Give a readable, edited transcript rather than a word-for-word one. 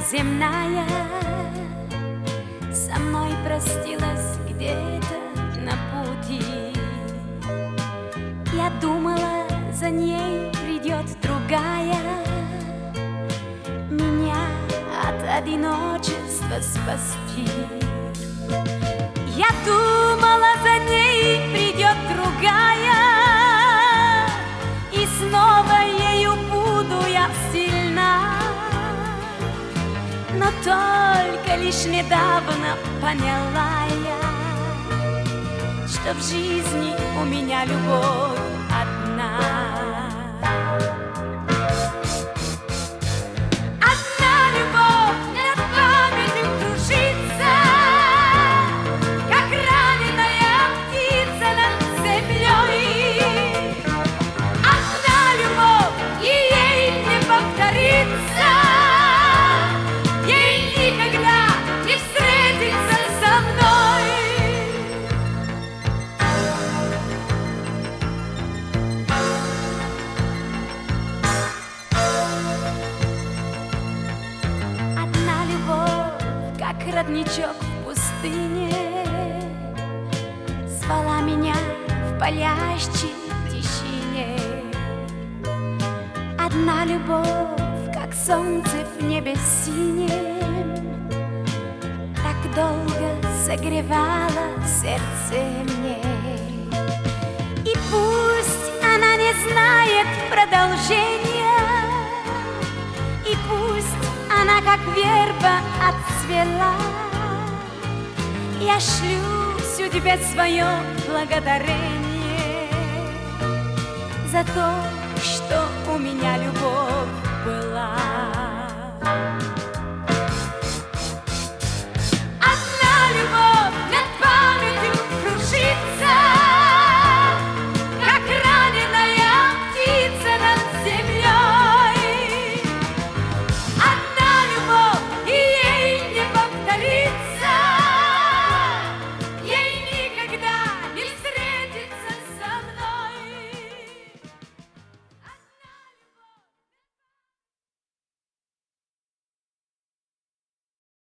земная со мной простилась где-то на пути. Я думала, за ней придет другая, меня от одиночества спасти. Я думала, за ней придет другая, и снова ею буду я сильна. Но только лишь недавно поняла я, что в жизни у меня любовь одна. Одна любовь над памятью кружится, как раненая птица над землей. Одна любовь, и ей не повторится, ей никогда не встретиться со мной. Одна любовь, как родничок в пустыне, звала меня в палящей тишине. Одна любовь, как солнце в небе синем, так долго согревала сердце мне. И пусть она не знает продолжения, и пусть она как верба отцвела, я шлю судьбе свое благодарение за то, что у меня любовь была.